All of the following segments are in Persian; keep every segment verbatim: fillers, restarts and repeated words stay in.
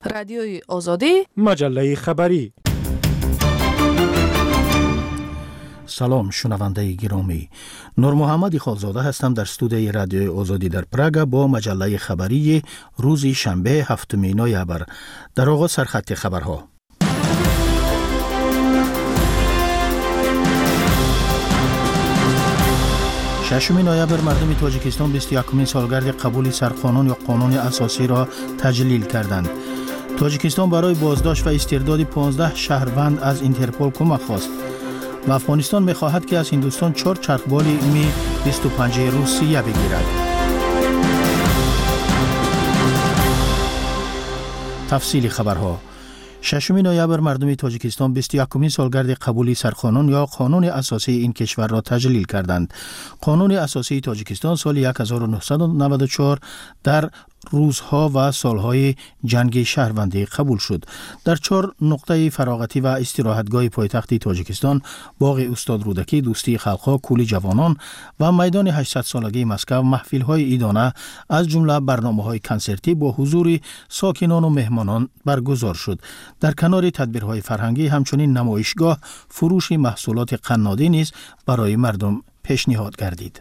رادیوی آزادی، مجله خبری. سلام شنونده گرامی، نور محمد خالزاده هستم در استودیوی رادیوی آزادی در پراگ با مجله خبری روز شنبه هفتم نوامبر. در آغاز سرخط خبرها. ششم نوامبر مردم تاجیکستان بیست و یکمین سالگرد قبول سرقانون یا قانون اساسی را تجلیل کردند. تاجیکستان برای بازداشت و استرداد پانزده شهروند از اینترپل کمک خواست و افغانستان می‌خواهد که از هندوستان چهار چرخبال می بیست و پنج روسیه بگیرد. تفصیل خبرها. ششم نوامبر مردم تاجیکستان بیست و یکمین سالگرد قبول سرقانون یا قانون اساسی این کشور را تجلیل کردند. قانون اساسی تاجیکستان سال هزار و نهصد و نود و چهار در روزها و سالهای جنگ شهروندی قبول شد. در چهار نقطه فراغتی و استراحتگاه پایتخت تاجیکستان، باغ استاد رودکی، دوستی خلقها، کولی جوانان و میدان هشتصد سالگی مسکو محفل‌های عیدانه از جمله برنامه‌های کنسرتی با حضور ساکنان و مهمانان برگزار شد. در کنار تدبیرهای فرهنگی همچنین نمایشگاه فروش محصولات قنادی نیز برای مردم پیشنهاد گردید.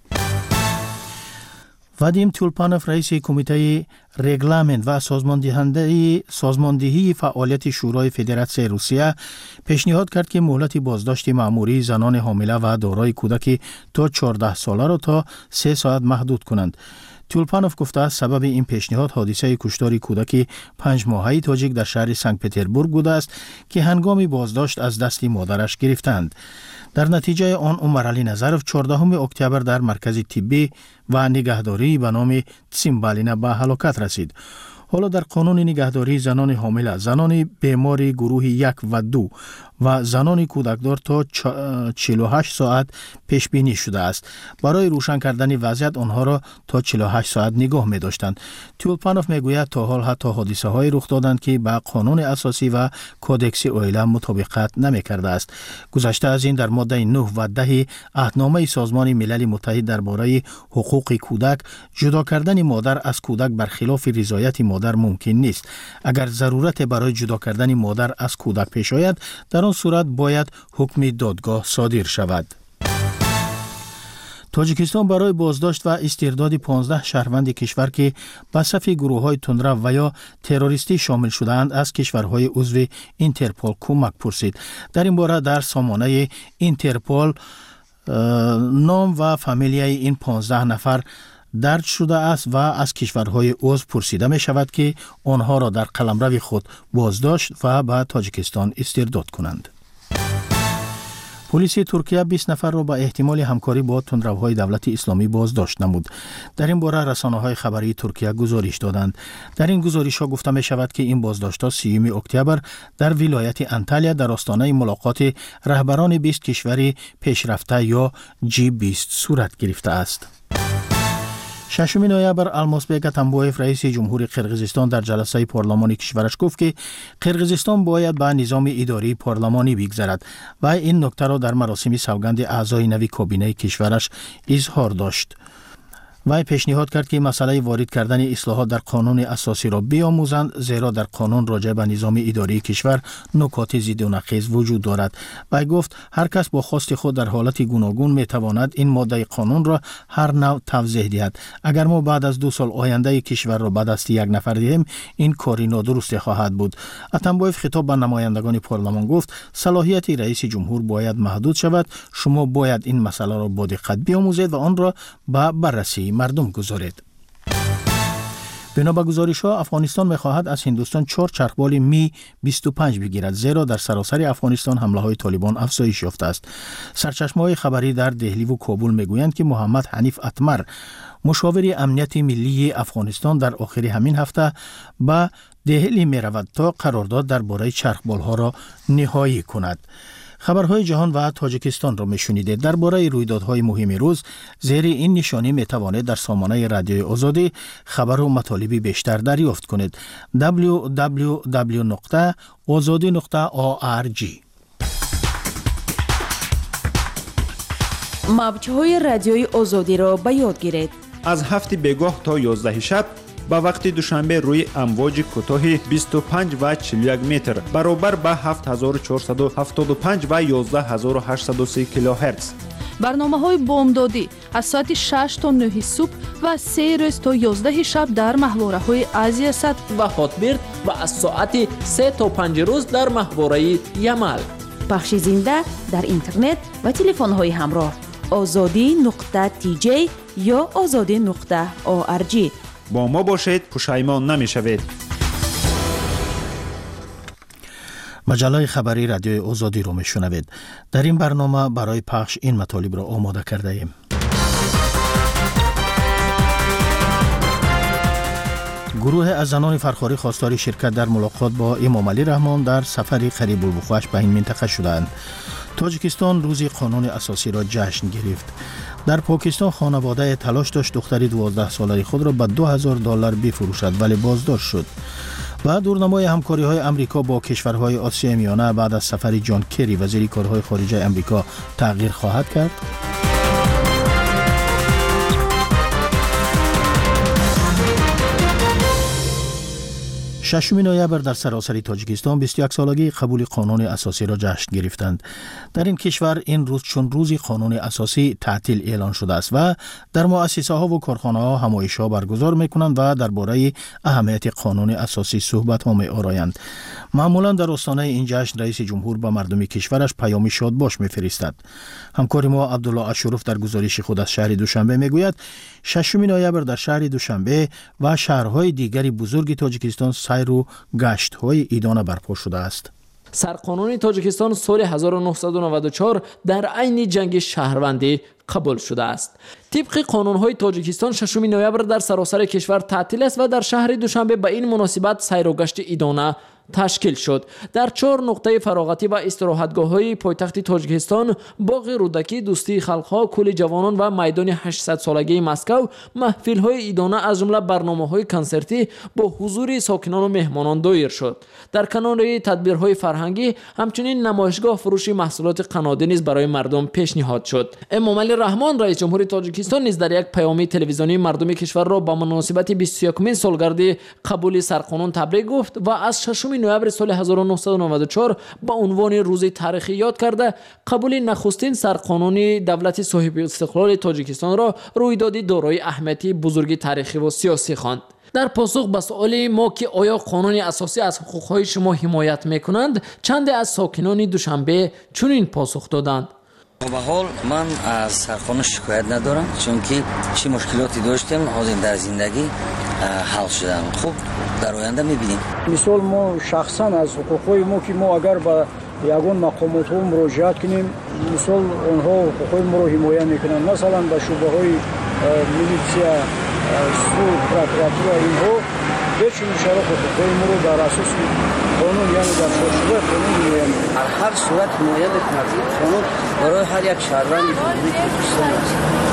وادیم تولپانوف رئیس کمیته رگلامنت و سازماندهنده سازماندهی فعالیت شورای فدراسیون روسیه پیشنهاد کرد که مهلت بازداشت مأموری زنان حامله و دارای کودک تا چهارده ساله را تا سه ساعت محدود کنند. تولپانوف گفته است سبب این پیشنهاد حادثه کشتار کودک پنج ماهه تاجیک در شهر سنت پتربورگ بوده است که هنگام بازداشت از دست مادرش گرفتند. در نتیجه آن عمر علی نظرف چهاردهم اکتبر در مرکز طبی و نگهداری به نام تسیمبالینا به هلاکت رسید. حالا در قانون نگهداری زنان حامله، زنان بیماری گروه یک و دو و زنان کودکدار تا چهل و هشت ساعت پیش بینی شده است. برای روشن کردن وضعیت آنها را تا چهل و هشت ساعت نگاه می داشتند. تولپانوف می گوید تا حال حتی حادثه های رخ دادند که با قانون اساسی و کودکس اویلا مطابقت نمی کرده است. گذشته از این در ماده نه و ده عهدنامه سازمان ملل متحد درباره حقوق کودک جدا کردن مادر از کودک برخلاف رضایت مادر ممکن نیست. اگر ضرورت برای جدا کردن مادر از کودک پیش آید، در آن صورت باید حکم دادگاه صادر شود. تاجیکستان برای بازداشت و استرداد پانزده شهروند کشور که به صف گروه‌های تندرو و یا تروریستی شامل شده‌اند از کشورهای عضو اینترپل کمک پرسید. در این باره در سامانه اینترپل نام و فامیلیای این پانزده نفر درج شده است و از کشورهای عضو پرسیده می شود که آنها را در قلمرو خود بازداشت و به تاجیکستان استرداد کنند. پلیس ترکیه بیست نفر را با احتمال همکاری با تندروهای دولت اسلامی بازداشت نمود. در این باره رسانه‌های خبری ترکیه گزارش دادند. در این گزارش‌ها گفته می شود که این بازداشت‌ها سیوم اکتبر در ولایت انتالیا در آستانه ملاقات رهبران بیست کشور پیشرفته یا جی بیست صورت گرفته است. ششم نوامبر المازبек атамбоев رئیس جمهوری قرقیزستان در جلسه پارلمانی کشورش گفت که قرقیزستان باید به نظام اداری پارلمانی بگذرد و این نکته را در مراسم سوگند اعضای نوی کابینه کشورش اظهار داشت. وی پیشنهاد کرد که مسئله وارد کردن اصلاحات در قانون اساسی را بیاموزند، زیرا در قانون راجع به نظام اداری کشور نکات ضد و نقیض وجود دارد. وی گفت هر کس با خواست خود در حالت گوناگون می تواند این ماده قانون را هر نوع توضیح دهد. اگر ما بعد از دو سال آینده کشور را به دست یک نفر دهیم، این کاری نادرست خواهد بود. اتمبایف خطاب به نمایندگان پارلمان گفت صلاحیت رئیس جمهور باید محدود شود. شما باید این مسئله را با دقت بیاموزید و آن را به بررسی مردم گذارید. بنا به گزارش‌ها افغانستان می‌خواهد از هندوستان چهار چرخبال می بیست و پنج بگیرد، زیرا در سراسر افغانستان حمله‌های طالبان افزایش یافته است. سرچشمه‌های خبری در دهلی و کابل می‌گویند که محمد حنیف اتمر مشاور امنیت ملی افغانستان در آخر همین هفته به دهلی می‌رود تا قرارداد درباره چرخبال‌ها را نهایی کند. خبرهای جهان و تاجیکستان را میشنیده. درباره رویدادهای مهم روز زیر این نشانی میتوانید در سامانه رادیوی آزادی خبر و مطالب بیشتر دریافت کنید. دبلیو دبلیو دبلیو نقطه آزادی نقطه او آر جی. موج‌های رادیوی آزادی را به یاد گیرید. از هفت بیگاه تا یازده شب با وقت دوشنبه روی امواج کوتاه بیست و پنج و چهل و یک متر برابر با هفت هزار و چهارصد و هفتاد و پنج و یازده هزار و هشتصد و سی کیلوهرتز. برنامه‌های بامدادی از ساعت شش تا نه صبح و سه روز تا یازده شب در محوره‌های آسیا صد و هاتبرد و از ساعت سه تا پنج روز در محوره یمل. پخش زنده در اینترنت و تلفن‌های همراه آزادی نقطه تی جی یا آزادی نقطه او ار جی. با ما باشید، پشیمان نمی‌شوید. مجله خبری رادیوی آزادی رو میشنوید. در این برنامه برای پخش این مطالب را آماده کرده ایم. گروه از زنان فرخاری خواستار شرکت در ملاقات با امام علی رحمان در سفری قریب الوقوعش به این منطقه شدند. تاجیکستان روز قانون اساسی را جشن گرفت. در پاکستان خانواده تلاش داشت دختری دوازده ساله خود را به دو هزار دلار بفروشد ولی بازداشت شد. و دورنمای همکاری های امریکا با کشورهای آسیای میانه بعد از سفر جان کری وزیر کارهای خارجه امریکا تغییر خواهد کرد. ششم نوامبر در سراسر تاجیکستان بیست و یک سالگی قبول قانون اساسی را جشن گرفتند. در این کشور این روز چون روز قانون اساسی تعطیل اعلان شده است و در مؤسسه ها و کارخانه ها همایش ها برگزار میکنند و درباره اهمیت قانون اساسی صحبت ها می آرایند. معمولا در آستانه این جشن رئیس جمهور به مردم کشورش پیامی شادباش میفرستد. همکار ما عبدالله اشرف در گزارش خود از شهر دوشنبه میگوید ششم نوامبر در شهر دوشنبه و شهرهای دیگری بزرگ تاجیکستان سیر و گشت‌های عیدانه برپا شده است. سرقانون تاجیکستان سال هزار و نهصد و نود و چهار در عین جنگ شهروندی قبول شده است. طبق قانون‌های تاجیکستان ششم نوامبر در سراسر کشور تعطیل است و در شهر دوشنبه به این مناسبت سیر و گشت عیدانه تشکیل شد. در چهار نقطه فراغتی و استراحتگاه‌های پایتخت تاجیکستان، باغ رودکی، دوستی خلق‌ها، کولی جوانان و میدان هشتصد سالگی مسکو محفل‌های عیدانه از جمله برنامه‌های کنسرتی با حضور ساکنان و مهمانان دایر شد. در کنار تدبیرهای فرهنگی همچنین نمایشگاه فروش محصولات قنادی نیز برای مردم پیشنهاد شد. امام علی رحمان رئیس جمهور تاجیکستان نیز در یک پیام تلویزیونی مردم کشور را با مناسبت بیست و یکمین سالگرد قبول سرقانون تبریک گفت و از ششم نوامبر سال هزار و نهصد و نود و چهار با عنوان روز تاریخی یاد کرده قبول نخستین سرقانون دولت صاحب استقلال تاجیکستان را رویدادی دارای اهمیت بزرگ تاریخی و سیاسی خواند. در پاسخ به سؤال ما که آیا قانون اساسی از حقوقهای شما حمایت میکنند، چند از ساکنان دوشنبه چنین پاسخ دادند. به حال من از سرقانون شکایت ندارم، چون که چه مشکلاتی داشتیم حاضر در زندگی حل شدن. خوب در آینده میبینیم. مثال ما شخصا از حقوقهای ما که ما اگر به یگان مقامات ها مراجعت کنیم، مثال آنها حقوقهای ما را حمایت میکنند. مثلا به شعبه های میلیسیا، سود، پروکراتور اینها بهشون اشاره حقوقهای ما را در اساس قانون یعنی در چارچوب قانون حمایت میکنند. در هر صورت حمایت تطبیق قانون برای هر یک شهروند تاجیکستان است.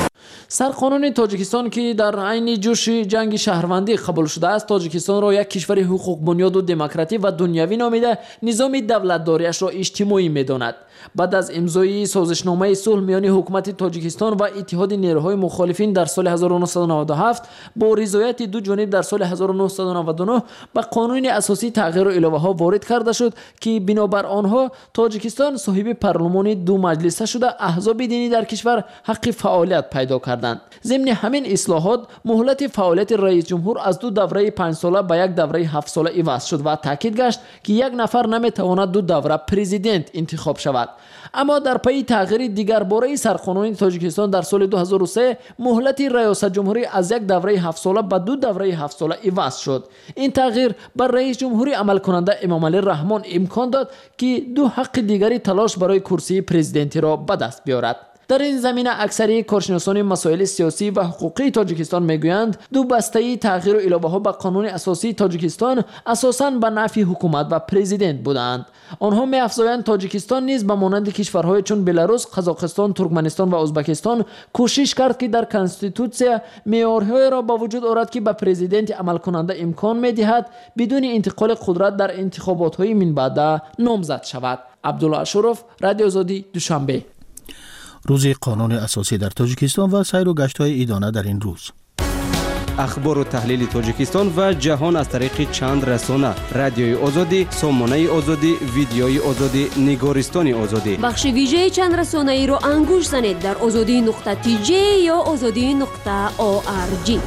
سرقانون تاجیکستان که در عین جوش جنگ شهروندی قبول شده است، تاجیکستان را یک کشور حقوق بنیاد و دموکراتی و دنیوی نامیده نظام دولتداریش را اجتماعی می‌داند. بعد از امضای سازشنامه صلح میان حکومت تاجیکستان و اتحاد نیروهای مخالفین در سال هزار و نهصد و نود و هفت با رضایت دو جانب در سال هزار و نهصد و نود و نه به قانون اساسی تغییر و الهه‌ها وارد کرده شد که بنابر آنها تاجیکستان صاحب پارلمان دو مجلسه شده احزاب دینی در کشور حق فعالیت پیدا کردند. ضمن همین اصلاحات مهلت فعالیت رئیس جمهور از دو دوره پنج ساله به یک دوره هفت ساله عوض شد و تاکید گشت که یک نفر نمیتواند دو دوره پرزیدنت انتخاب شود. اما در پی تغییر دیگر باره سرقانون تاجیکستان در سال دو هزار و سه مهلت ریاست جمهوری از یک دوره هفت ساله به دو دوره هفت ساله عوض شد. این تغییر بر رئیس جمهوری عمل کننده امام علی رحمان امکان داد که دو حق دیگری تلاش برای کرسی پرزیدنتی را به دست بیاورد. در این زمینه اکثری کارشناسان مسائل سیاسی و حقوقی تاجیکستان میگویند دو بسته تغییر و الهه‌ها به قانون اساسی تاجیکستان اساساً به نفع حکومت و پرزیدنت بودند. آنها می‌افزایند تاجیکستان نیز به مانند کشورهای چون بلاروس، قزاقستان، ترکمنستان و ازبکستان کوشش کرد که در کنستیتوسیه معیارهایی را با وجود آورد که به پرزیدنت عمل کننده امکان می‌دهد بدون انتقال قدرت در انتخابات‌های من بعد نامزد شود. عبدالله اشرف، رادیو آزادی، دوشنبه. روز قانون اساسی در تاجیکستان و سیر و گشت‌های عیدانه در این روز. اخبار و تحلیل تاجیکستان و جهان از طریق چند رسانه: رادیوی آزادی، سامانه آزادی، ویدیوی آزادی، نگارستان آزادی. بخش ویژه چند رسانه ای را انگوش زنید در آزادی نقطه تی جی یا آزادی نقطه او آر جی.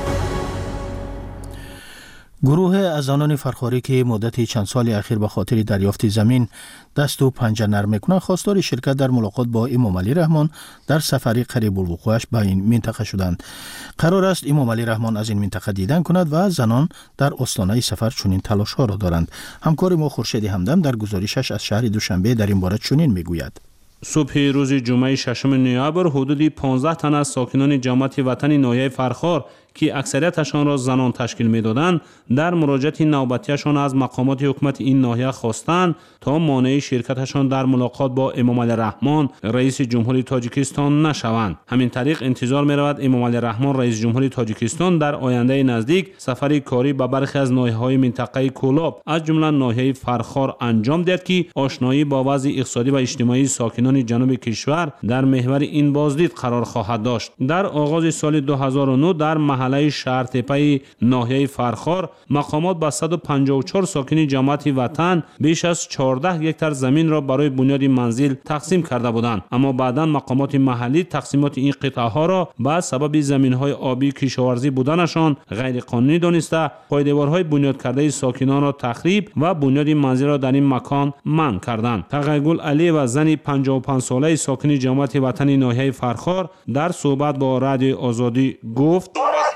گروه از آنان فرخاری که مدت چند سال اخیر به خاطر دریافت زمین دست و پنجه نرم میکنند خواستار شرکت در ملاقات با امام علی رحمان در سفری قریب الوقوعش به این منطقه شدند. قرار است امام علی رحمان از این منطقه دیدن کند و زنان در آستانه سفر چنین تلاش ها را دارند. همکار ما خورشید همدم در گزارشش از شهر دوشنبه در این باره چنین میگوید. صبح روز جمعه ششم نوامبر حدود پانزده تن از ساکنان جماعت وطنی ناحیه فرخار که اکثریتشان را زنان تشکیل می‌دادند در مراجعت نوبتیشان از مقامات حکومت این ناحیه خواستند تا مانع شرکتشان در ملاقات با امام علی رحمان رئیس جمهوری تاجیکستان نشوند. همین طریق انتظار می‌رود امام علی رحمان رئیس جمهوری تاجیکستان در آینده نزدیک سفری کاری به برخی از ناحیه‌های منطقه کولاب از جمله ناحیه فرخار انجام دهد که آشنایی با وضع اقتصادی و اجتماعی ساکنان جنوب کشور در محور این بازدید قرار خواهد داشت. در آغاز سال دو هزار و نه در محله شهر تپه ناحیه فرخار مقامات به صد و پنجاه و چهار ساکن جماعت وطن بیش از چهارده هکتار زمین را برای بنیاد منزل تقسیم کرده بودند، اما بعدا مقامات محلی تقسیمات این قطعه ها را به سبب زمین های آبی کشاورزی بودنشان غیر قانونی دانسته پایدارهای بنیاد کرده ساکنان را تخریب و بنیاد منزل را در این مکان منع کردند. تقی‌گل علی و زنی پنجاه و پنج ساله ساکن جماعت وطنی ناحیه فرخار در صحبت با رادیو آزادی گفت: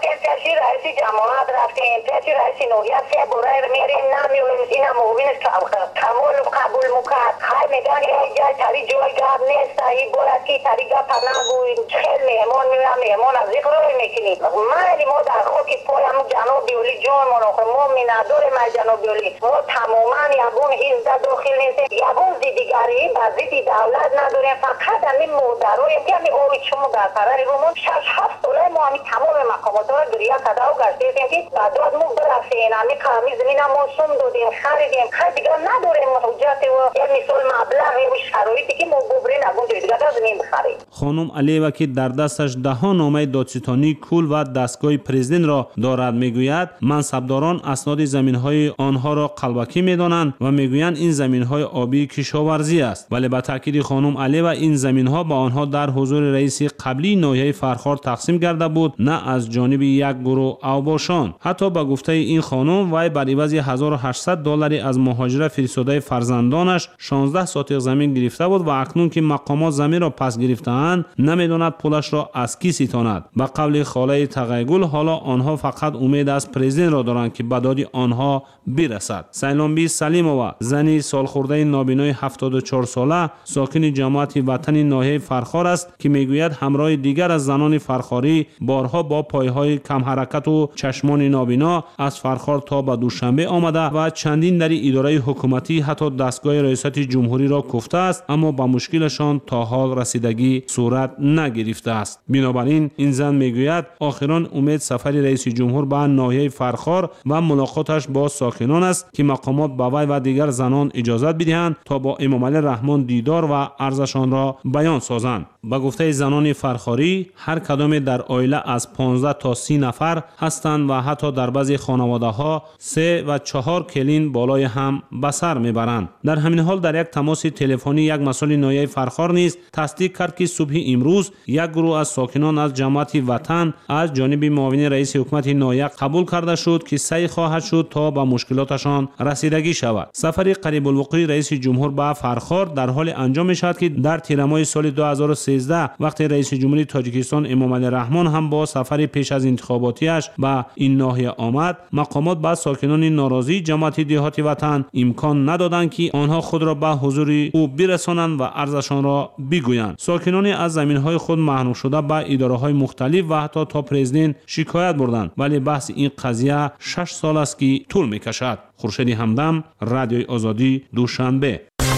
رئیس جماعت رفتیم، پیش رئیس نوعیت سه برای میریم نمیولیم، این هم مبینش قبول قبول مکرد خیلی میگن یک جای تری جای گرد نیست، این برد که تری گرد نگوید خیلی مهمان میرم مهمان از یک روی میکنید. من ما در خود که پایم جناب بیولی جان مناخه ما می نداریم از جناب بیولی، ما تماما یبون هیزده داخل نیستیم، یبون زیدیگری با زیدی دولت نداریم، فقط همین مودروی که همین اوی شما در قرار رومون شش هفت دوله ما همین تمام مقامات را گریه کده و گشتیم که بعد مو برسین همین کامی زمین هم موسوم دادیم خریدیم خیلی دیگر نداریم حجت و یه مثال مبلغ و شرایطی که ما گبری نگون دوید دیگر زمین بخریم. خانم علیوه که در دستش ده ها نامه دادستانی کل و دستگاه پرزیدنت را دارد میگوید منصبداران اسناد زمین‌های آنها را قلبکی می‌دانند و میگویند این زمین‌های آبی کشاورزی است، ولی به تاکید خانم علیوه این زمین‌ها با آنها در حضور رئیس قبلی ناحیه فرخار تقسیم گردیده بود، نه از جانب یک گروه اوباشان. حتی با گفته این خانم وی بر عوض هزار و هشتصد دلاری از مهاجر فرستاده فرزندانش شانزده ساتق زمین گرفته بود و اکنون که مقامات زمین را پس گرفته‌اند نمی‌داند پولش را از کی ستاند. به قول خاله تقی‌گل حالا آنها فقط امید از پرزیدنت را دارند که به داد آنها برسد. سیلانبی سلیمова زنی سالخورده نابینای هفتاد و چهار ساله ساکن جماعت وطنی ناحیه فرخار است که میگوید همراه دیگر از زنان فرخاری بارها با پایهای کم حرکت و چشمان نابینا از فرخار تا به دوشنبه آمده و چندین در اداره حکومتی حتی دستگاه ریاست جمهوری را کوفته است، اما با مشکلشان تا حال رسیدگی صورت نگرفته است. بنابراین این زن میگوید آخران امید سفر رئیس جمهور به ناحیه فرخار و ملاقاتش با ساکنان است که مقامات به وی و دیگر زنان اجازت بدهند تا با امام علی رحمان دیدار و عرضشان را بیان سازند. با گفته زنان فرخاری هر کدام در عائله از پانزده تا سی نفر هستند و حتی در بعضی خانواده ها سه و چهار کلین بالای هم به سر میبرند. در همین حال در یک تماس تلفنی یک مسئول ناحیه فرخار نیز تصدیق کرد که صبح امروز یک گروه از ساکنان از جماعت وطن از جانب معاون رئیس حکومت ناحیه قبول کرده شد که سعی خواهد شد تا به مشکلاتشان رسیدگی شود. سفر قریب الوقوع رئیس جمهور به فرخار در حال انجام می شود که در تیر ماه سال دو هزار و سیزده وقتی رئیس جمهوری تاجیکستان امام علی رحمان هم با سفر پیش از انتخاباتیش به این ناحیه آمد، مقامات با ساکنان ناراضی جماعت دهات وطن امکان ندادند که آنها خود را به حضور او برسانند و عرضشان را بگویند. ساکنان از زمین‌های خود محروم شده به اداره‌های مختلف و حتی تا پرزیدنت شکایت بردند، ولی بحث این قضیه شش سال است که طول می‌کشد. خورشید همدم، رادیوی آزادی، دوشنبه.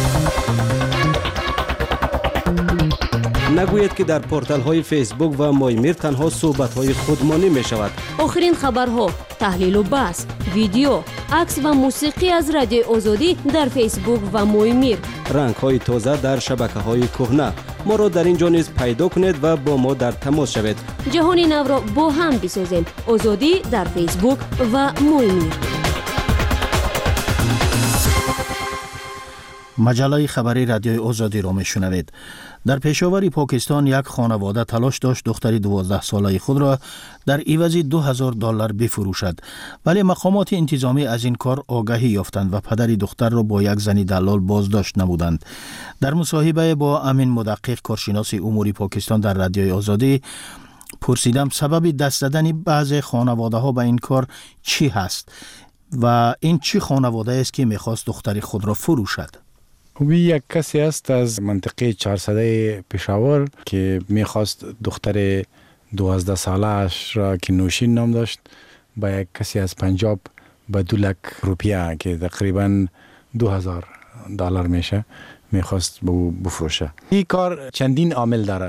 نگوید که در پورتال های فیسبوک و مایمیر تنها صحبت های خودمانی می شود. آخرین خبرها، تحلیل و بحث، ویدیو، عکس و موسیقی از رادیو آزادی در فیسبوک و مایمیر. رنگ های تازه در شبکه های کهنه. ما را در اینجا نیز پیدا کنید و با ما در تماس شوید. جهان نو را با هم بسازیم. آزادی در فیسبوک و مویمیر. مجله خبری رادیوی آزادی را میشنوید. در پیشاوری پاکستان یک خانواده تلاش داشت دختری دوازده ساله خود را در عوض دو هزار دلار بفروشد، ولی مقامات انتظامی از این کار آگاهی یافتند و پدر دختر را با یک زنی دلال بازداشت نمودند. در مصاحبه با امین مدقق کارشناس امور پاکستان در رادیوی آزادی پرسیدم سبب دست زدن بعضی خانواده ها به این کار چی هست و این چی خانواده است که میخواست دختر خود را فروشد. وی یک کسی است از منطقه چهارصده پشاور که میخواست دختر دوازده سالش را که نوشین نام داشت با یک کسی از پنجاب به دو لک روپیه که تقریبا دو هزار دلار میشه میخواست بفروشه. این کار چندین عامل داره.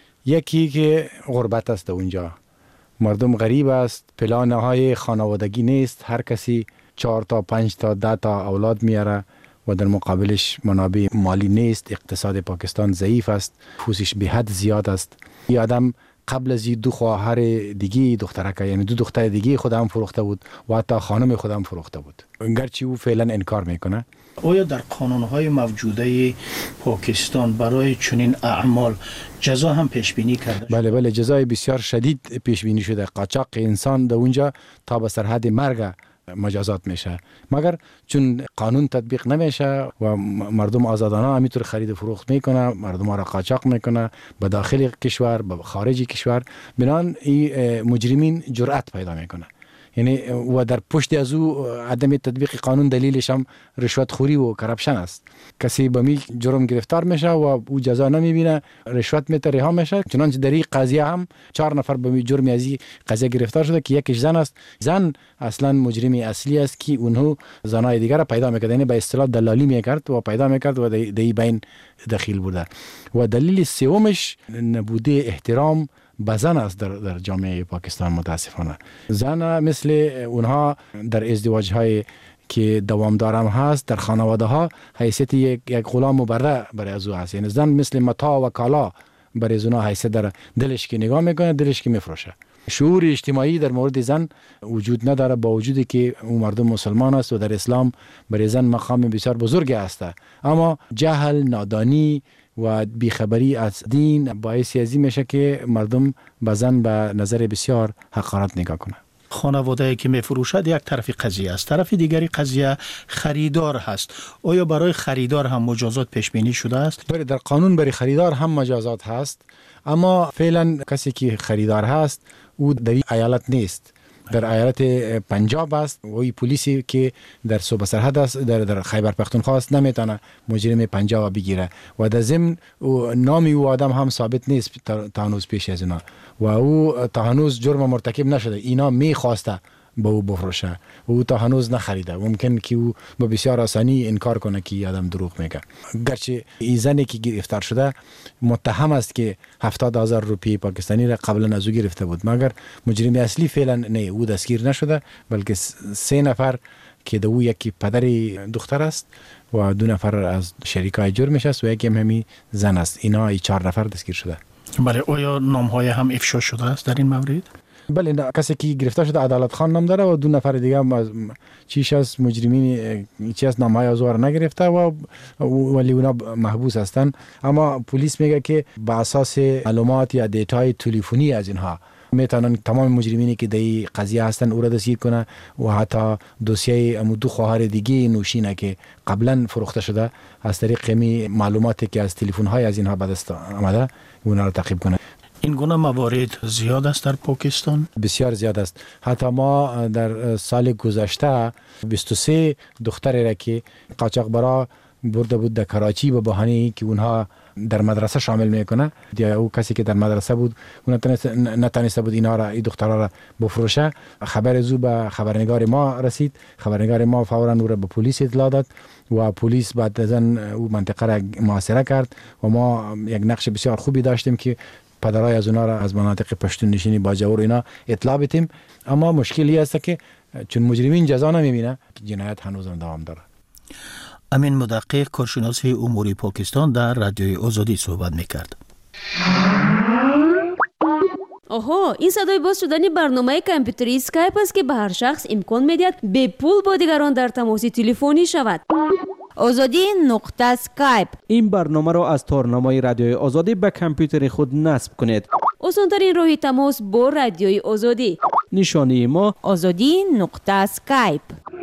یکی که غربت است اونجا، مردم غریب است، پلانه های خانوادگی نیست، هر کسی چهار تا پنج تا ده تا اولاد میاره و در مقابلش منابع مالی نیست. اقتصاد پاکستان ضعیف است، پوزش به حد زیاد است. این آدم قبل از دو خواهر دیگه دخترک، یعنی دو دختر دیگه خودم فروخته بود و حتی خانم خودم فروخته بود، گرچه او فعلا انکار میکنه. آیا در قانونهای موجوده پاکستان برای چنین اعمال جزا هم پیش بینی کرده؟ بله بله، جزای بسیار شدید پیش بینی شده. قاچاق انسان در اونجا تا به سرحد مرگ مجازات میشه، مگر چون قانون تطبیق نمیشه و مردم آزادانه همینطور خرید و فروخت میکنه، مردم ها را قاچاق میکنه به داخل کشور به خارج کشور، بنان این مجرمین جرأت پیدا میکنه. یعنی و در پشت از او عدم تطبیق قانون دلیلش هم رشوت خوری و کرپشن است. کسی به می جرم گرفتار میشه و او جزا نمیبینه، رشوت میته، رها میشه. چنانچه در این قضیه هم چهار نفر به می جرم از این قضیه گرفتار شده که یکیش زن است. زن اصلا مجرمی اصلی است که اونها زنای دیگر را پیدا میکرد، یعنی به اصطلاح دلالی میکرد و پیدا میکرد و در این بین دخیل بوده. و دلیل سومش نبوده احترام به زن است در, در جامعه پاکستان. متاسفانه زن مثل اونها در ازدواج های که دوامدار هم هست در خانواده ها حیثیت یک, یک غلام و برده برای از او هست. یعنی زن مثل متاع و کالا برای از اونها حیثیت در دلش که نگاه میکنه، دلش که میفروشه. شعور اجتماعی در مورد زن وجود نداره، با وجودی که اون مردم مسلمان است و در اسلام برای زن مقام بسیار بزرگی است، اما جهل، نادانی و بیخبری از دین باعث ازی میشه که مردم به زن به نظر بسیار حقارت نگاه کنه. خانواده‌ای که میفروشد یک طرف قضیه است، طرف دیگری قضیه خریدار هست. آیا برای خریدار هم مجازات پیش بینی شده است؟ برای در قانون برای خریدار هم مجازات هست، اما فعلا کسی که خریدار هست او در ایالت نیست، در ایالت پنجاب است و این پلیسی که در صوبه سرحد است در در خیبر پختونخوا است نمیتونه مجرم پنجاب بگیره و در ضمن نامی او آدم هم ثابت نیست تا هنوز پیش از اینا و او تا هنوز جرم مرتکب نشده. اینا میخواسته به او بفروشه و او تا هنوز نخریده. ممکن که او با بسیار آسانی انکار کنه که آدم دروغ میگه، گرچه این زنی که گرفتار شده متهم است که هفتاد هزار روپیه پاکستانی را قبلا از او گرفته بود، مگر مجرم اصلی فعلا نه، او دستگیر نشده، بلکه سه نفر که دو یکی پدر دختر است و دو نفر از شریکای جرمش است و یکی هم همین زن است. اینا ای چهار نفر دستگیر شده. بله، آیا نام‌های هم افشا شده است در این مورد؟ بله، کسی که گرفتار شده عدالت خان نام داره و دو نفر دیگه هم چیش از مجرمین چی از نامهای از او نگرفته و ولی اونا محبوس هستند. اما پلیس میگه که با اساس معلومات یا دیتای تلفنی از اینها میتونن تمام مجرمینی که در این قضیه هستن او را دستگیر کنه و حتی دوسیه دو خواهر دیگه نوشینه که قبلا فروخته شده از طریق می معلوماتی که از تلفن های از اینها به دست آمده اونا را تعقیب کنه. این گونه موارد زیاد است در پاکستان؟ بسیار زیاد است. حتی ما در سال گذشته بیست و سه دختری را که قاچاقبرا برده بود در کراچی به بهانه که اونها در مدرسه شامل میکنه یا او کسی که در مدرسه بود اون نتونسته بود اینا را، این دخترها را بفروشه. خبر زو به خبرنگار ما رسید، خبرنگار ما فورا او را به پلیس اطلاع داد و پلیس بعد از آن او منطقه را محاصره کرد و ما یک نقش بسیار خوبی داشتیم که پدرای از اونا را از مناطق پشتون نشینی باجور اینا اطلاع بدیم. اما مشکلی است که چون مجرمین جزا نمیبینه جنایت هنوز دوام داره. امین مدقق کارشناس امور پاکستان در رادیوی آزادی صحبت میکرد. آها، این صدای باز شدن برنامه کامپیوتری اسکایپ است که به هر شخص امکان میدهد به پول با دیگران در تماس تلفنی شود. آزادی نقطه اسکایپ. این برنامه را از تارنمای رادیوی آزادی به کامپیوتر خود نصب کنید. آسان‌ترین راه تماس با رادیوی آزادی. نشانی ما آزادی نقطه اسکایپ.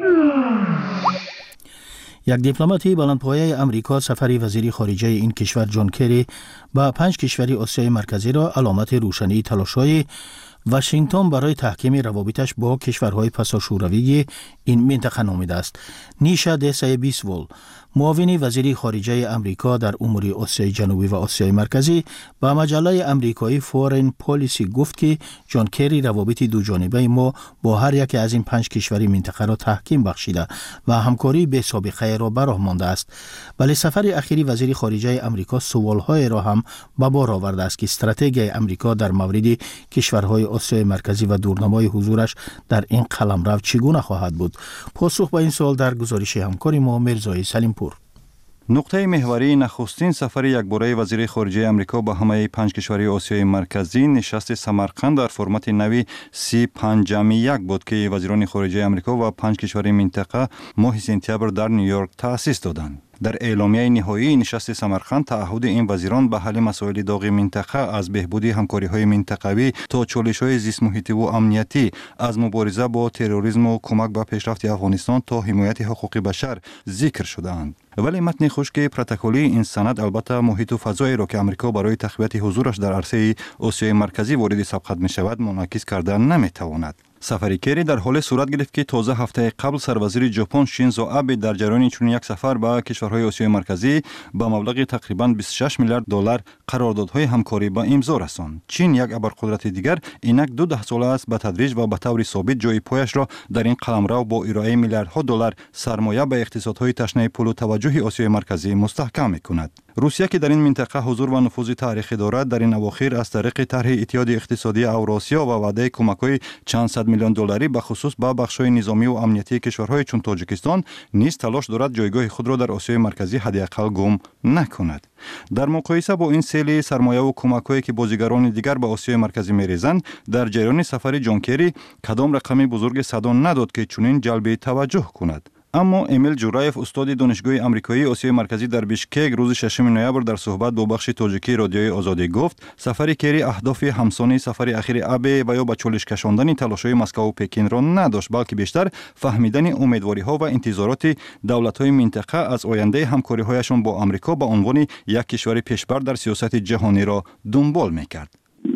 یک دیپلماتی بلندپایه امریکا سفر وزیر خارجه این کشور جان کری به پنج کشور آسیای مرکزی را علامت روشنی تلاش‌های واشنگتن برای تحکیم روابطش با کشورهای پساشوروی این منطقه نامیده است. نیشا دسای بیسوول، معاون وزیر خارجه امریکا در امور آسیای جنوبی و آسیای مرکزی، با مجله امریکایی فورین پالیسی گفت که جان کری روابط دو جانبه ما با هر یک از این پنج کشور منطقه را تحکیم بخشیده و همکاری به سابقه را به راه مانده است. ولی سفر اخیری وزیر خارجه امریکا سوالهای را هم به بار آورده است که استراتژی امریکا در مورد کشورهای آسیای مرکزی و دورنمای حضورش در این قلمرو چگونه خواهد بود. پاسخ به این سوال در گزارش همکار ما مرزای سلیمپور. نقطه محوری نخستین سفر یکباره وزیر خارجه امریکا به همه پنج کشور آسیای مرکزی نشست سمرقند در فرمت نوی سی پنجم یک بود که وزیران خارجه امریکا و پنج کشور منطقه ماه سپتامبر در نیویورک تأسیس دادند. در اعلامیه نهایی نشست سمرقند تعهد این وزیران به حل مسائل داغ منطقه از بهبود همکاری‌های منطقوی تا چالش‌های زیست محیطی و امنیتی، از مبارزه با تروریسم و کمک به پیشرفت افغانستان تا حمایت حقوق بشر ذکر شدند. ولی متن خشک پروتکلی این سند البته محیط و فضایی را که امریکا برای تقویت حضورش در عرصه آسیای مرکزی وارد سبقت می‌شود منعکس کردن نمی‌تواند. سفر کری در حال صورت گرفت که تازه هفته قبل سروزیر ژاپن شینزو آبه در جریان چون یک سفر به کشورهای آسیای مرکزی با مبلغ تقریباً بیست و شش میلیارد دلار قراردادهای همکاری به امضا رساند. چین یک ابرقدرت دیگر اینک دو ده ساله است به تدریج و به طور ثابت جای پایش را در این قلمرو با ارائه میلیاردها دلار سرمایه به اقتصادهای تشنه پول و توجه آسیای مرکزی مستحکم می‌کند. روسیه که در این منطقه حضور و نفوذ تاریخی دارد در این اواخر از طریق طرح اتحاد اقتصادی اوراسیا و وعده کمک‌های چند صد میلیون دلاری به خصوص به بخش‌های نظامی و امنیتی کشورهای چون تاجیکستان نیز تلاش دارد جایگاه خود را در آسیای مرکزی حداقل گم نکند. در مقایسه با این سیل سرمایه و کمک‌هایی که بازیگران دیگر به آسیای مرکزی می‌ریزند، در جریان سفر جان کری کدام رقم بزرگ صدا نداد که چنین جلب توجه کند. اما امیل جورایف استاد دانشگاه آمریکایی آسیای مرکزی در بیشکک روز ششم نوامبر در صحبت با بخش تاجیکی رادیوی آزادی گفت سفر کری اهداف همسانی سفر اخیر ابه و یا به چالش کشاندن تلاش‌های مسکو و پکین را نداشت، بلکه بیشتر فهمیدن امیدواری‌ها و انتظارات دولت‌های منطقه از آینده همکاری‌هایشان با آمریکا به عنوان یک کشور پیشبر در سیاست جهانی را دنبال می‌کرد.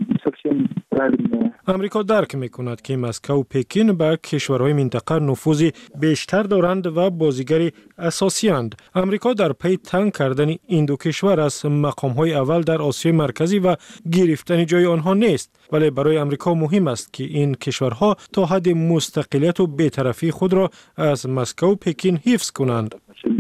امریکا درک می‌کند که مسکو و پکین به کشورهای منطقه نفوذ بیشتر دارند و بازیگر اساسی اند. امریکا در پی تنگ کردن این دو کشور از مقام‌های اول در آسیای مرکزی و گرفتن جای آنها نیست، ولی برای امریکا مهم است که این کشورها تا حد مستقلیت و بی‌طرفی خود را از مسکو و پکین حفظ کنند.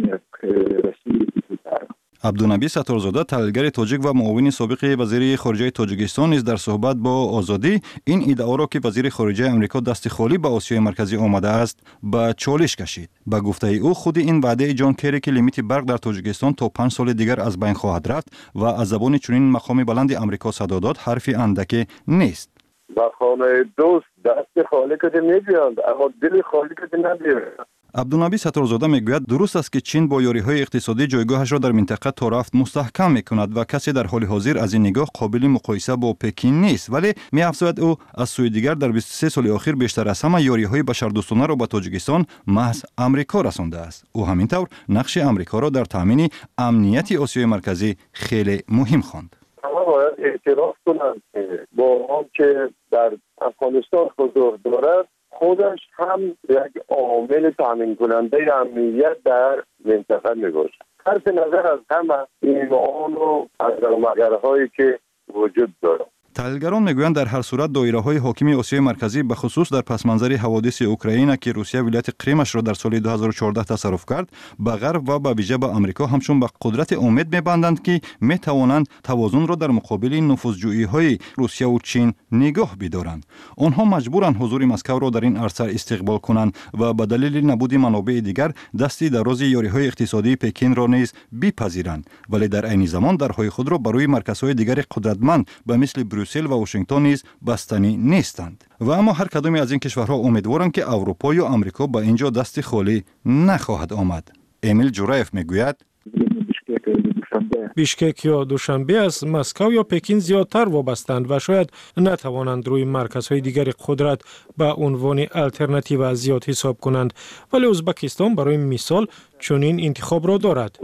عبدالنبی ستارزاده تحلیلگر تاجیک و معاون سابق وزیر خارجه تاجیکستان نیز در صحبت با آزادی این ادعا را که وزیر خارجه امریکا دست خالی به آسیای مرکزی آمده است به چالش کشید. به گفته او خود این وعده جان کری که لیمیت برق در تاجیکستان تا پنج سال دیگر از بین خواهد رفت و از زبان چنین مقام بلند امریکا صدا داد حرفی اندکی نیست. با خانه دوست دست خالی کده نمیاد اما دل خالی کده نمیاد. عبدالنبی ستارزاده میگوید درست است که چین با یاری‌های اقتصادی جایگاهش را در منطقه تا رفت مستحکم میکند و کسی در حال حاضر از این نگاه قابل مقایسه با پکین نیست، ولی می‌افزاید او از سوی دیگر در بیست و سه سال اخیر بیشتر از همه یاری‌های بشردوستانه را به تاجیکستان محض امریکا رسانده است. او همینطور نقش امریکا را در تامین امنیت آسیای مرکزی خیلی مهم خواند. باید اعتراف کنند که با آنکه در افغانستان حضور دارد خودش هم یک عامل تامین کننده امنیت در منطقه میباشد. صرف نظر از همه ایمان و عزمگرهایی که وجود دارد. تحلیلگران میگویند در هر صورت دایره‌های حاکم آسیای مرکزی به خصوص در پسمانظر حوادث اوکراین که روسیه ولایت کریمش را در سال دو هزار و چهارده تصرف کرد، به غرب و به ویژه به آمریکا همچون به قدرت امید می‌بندند که می‌توانند توازن را در مقابل نفوذجویی‌های روسیه و چین نگاه بدارند. آنها مجبورند حضور مسکو را در این عرصه استقبال کنند و به دلیل نبود منابع دیگر دستی دراز یاری‌های اقتصادی پکین را نیز بپذیرند، ولی در عین زمان درهای خود را برای مرکزهای دیگر قدرتمند به مثل بروسل و واشنگتن نیز بستنی نیستند. و اما هر کدام از این کشورها امیدوارند که اروپا یا آمریکا به اینجا دست خالی نخواهد آمد. امیل جورایف میگوید بیشکک یا دوشنبه از مسکو یا پکین زیادتر وابستند و شاید نتوانند روی مرکزهای دیگر قدرت به عنوان الटरनेटिव زیاد حساب کنند، ولی ازبکستان برای مثال چنین انتخاب را دارد.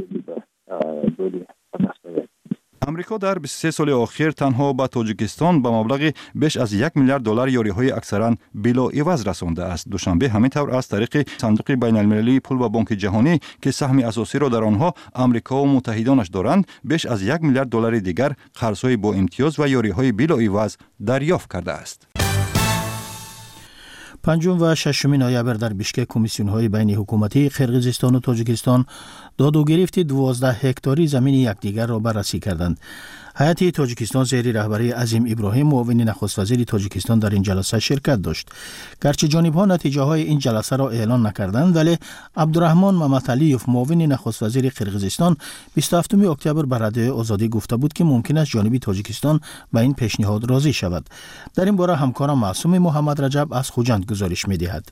امریکا در بیست و سه سال اخیر تنها به تاجیکستان به مبلغ بیش از یک میلیارد دلار یاری‌های اکثرا بلا عوض رسانده است. دوشنبه همین طور از طریق صندوق بین المللی پول و بانک جهانی که سهم اساسی را در آنها امریکا و متحدانش دارند، بیش از یک میلیارد دلار دیگر قرض‌های با امتیاز و یاری‌های بلا عوض دریافت کرده است. پنجم و ششم نوامبر در بیشکک کمیسیون‌های بین حکومتی قرقیزستان و تاجیکستان داد و گرفت دوازده هکتاری زمین یکدیگر را بررسی کردند. هیئت تاجیکستان زیر رهبری عظیم ابراهیم معاون نخست وزیر تاجیکستان در این جلسه شرکت داشت. گرچه جانب‌ها نتیجه های این جلسه را اعلان نکردند، ولی عبدالرحمن ممتعلیوف معاون نخست وزیر قرقیزستان بیست و هفتم اکتبر به رادیو آزادی گفته بود که ممکن است جانب تاجیکستان به این پیشنهاد راضی شود. در این باره همکارم معصوم محمد رجب از خوجند گزارش می‌دهد.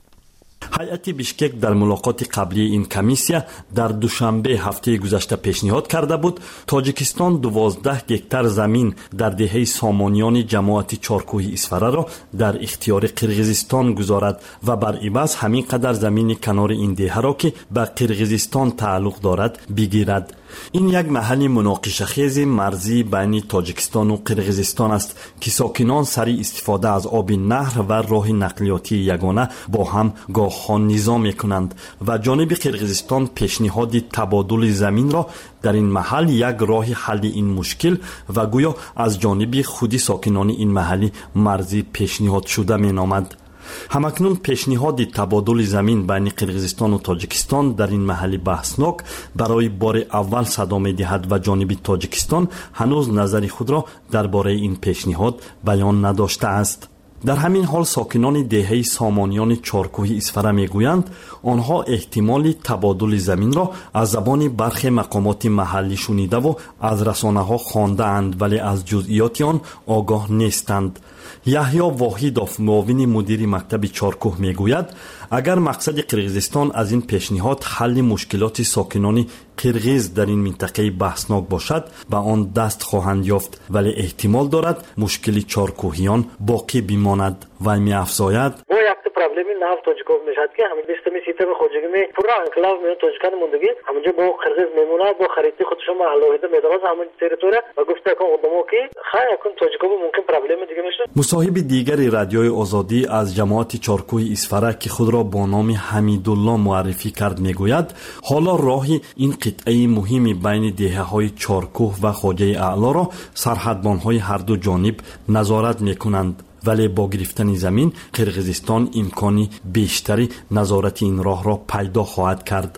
هیئت بیشکک در ملاقات قبلی این کمیسیا در دوشنبه هفته گذشته پیشنهاد کرده بود تاجیکستان دوازده هکتار زمین در دهه سامانیان جماعت چارکوه اسفره را در اختیار قرقیزستان گذارد و بر عوض همین قدر زمین کنار این دهه را که به قرقیزستان تعلق دارد بگیرد. این یک محل مناقشه خیز مرزی بین تاجیکستان و قرقیزستان است که ساکنان سری استفاده از آب نهر و راه نقلیاتی یگانه با هم گاه‌ها نزاع می‌کنند و جانب قرقیزستان پیشنهاد تبادل زمین را در این محل یک راه حل این مشکل و گویا از جانب خودی ساکنان این محل مرزی پیشنهاد شده می‌نامد. همکنون پیشنهاد تبادل زمین بین قرقیزستان و تاجیکستان در این محل بحثناک برای بار اول صدا می‌دهد و جانب تاجیکستان هنوز نظر خود را درباره این پیشنهاد بیان نداشته است. در همین حال ساکنان دهه سامانیان چارکوه اسفره میگویند آنها احتمال تبادل زمین را از زبان برخی مقامات محلی شنیده و از رسانه‌ها خوانده اند، ولی از جزئیات آن آگاه نیستند. یحیی واحدوف معاون مدیر مکتب چارکوه میگوید اگر مقصد قرقیزستان از این پیشنهاد حل مشکلات ساکنان قرقیز در این منطقه بحثناک باشد به آن دست خواهند یافت، ولی احتمال دارد مشکل چارکوهیان باقی بماند. و می افزاید проблеми нафт тоҷиков мешавад ки ҳамин бистами сентябри хоҷагӣ ме пурра анклав меён тоҷикани мондагӣ ҳаминҷо бо қирғиз мемонад бо харити худшон алоҳида медорад ҳамин территория ва гуфта якон одамо ки хай якон тоҷиков мумкин проблеми дига мешавад. мусоҳиби дигари радиои озодӣ аз ҷамоати чоркӯҳи исфара ки худро бо номи ҳамидулло муаррифӣ кард мегӯяд ҳоло роҳи ин қитъаи муҳими байни деҳаҳои чоркӯҳ ва хоҷаи аълоро сарҳадбонҳои ҳарду ҷониб назорат мекунанд. ولی با گرفتن زمین قرقیزستان امکانی بیشتری نظارت این راه را پیدا خواهد کرد.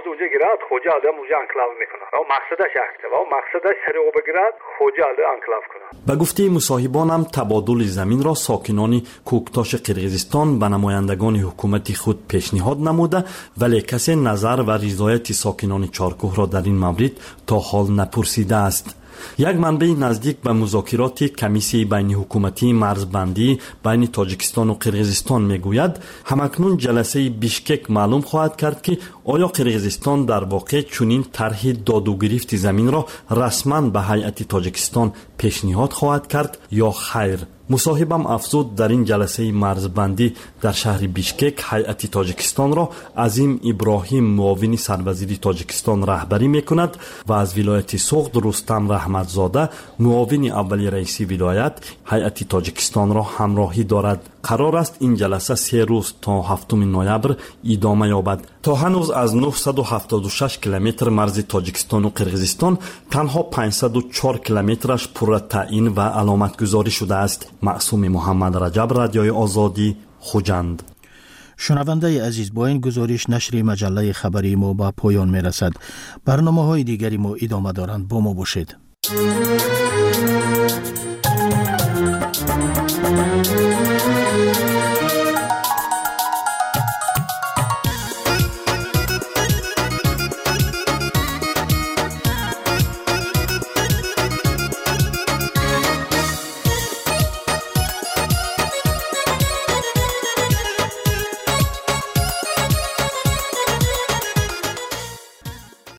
به گفته مصاحبانم تبادل زمین را ساکنان کوکتاش قرقیزستان به نمایندگان حکومت خود پیشنهاد نموده، ولی کسی نظر و رضایت ساکنان چارکوه را در این مورد تا حال نپرسیده است. یک منبع نزدیک به مذاکرات کمیسیه بین حکومتی مرزبندی بین تاجیکستان و قرقیزستان میگوید همکنون جلسه بیشکک معلوم خواهد کرد که آیا قرقیزستان در واقع چنین طرح داد و گرفت زمین را رسما به هیئت تاجیکستان پیشنهاد خواهد کرد یا خیر. مصاحبم افزود در این جلسه مرزبندی در شهر بیشکک هیئت تاجیکستان را عظیم ابراهیم معاون سروزیر تاجیکستان رهبری میکند و از ولایت سوغد رستم رحمتزاده معاون اولی رئیسی ولایت هیئت تاجیکستان را همراهی دارد. قرار است این جلسه سه روز تا هفتم نوامبر ادامه یابد. تا هنوز از نهصد و هفتاد و شش کیلومتر مرز تاجیکستان و قرقیزستان تنها پانصد و چهار کیلومترش پر تعیین و علامت گذاری شده است. معصوم محمد رجب، رادیوی آزادی، خوجند. شنونده عزیز، با این گزارش نشر مجله خبری ما به پایان می رسد. برنامه های دیگری ما ادامه دارند. با ما باشید.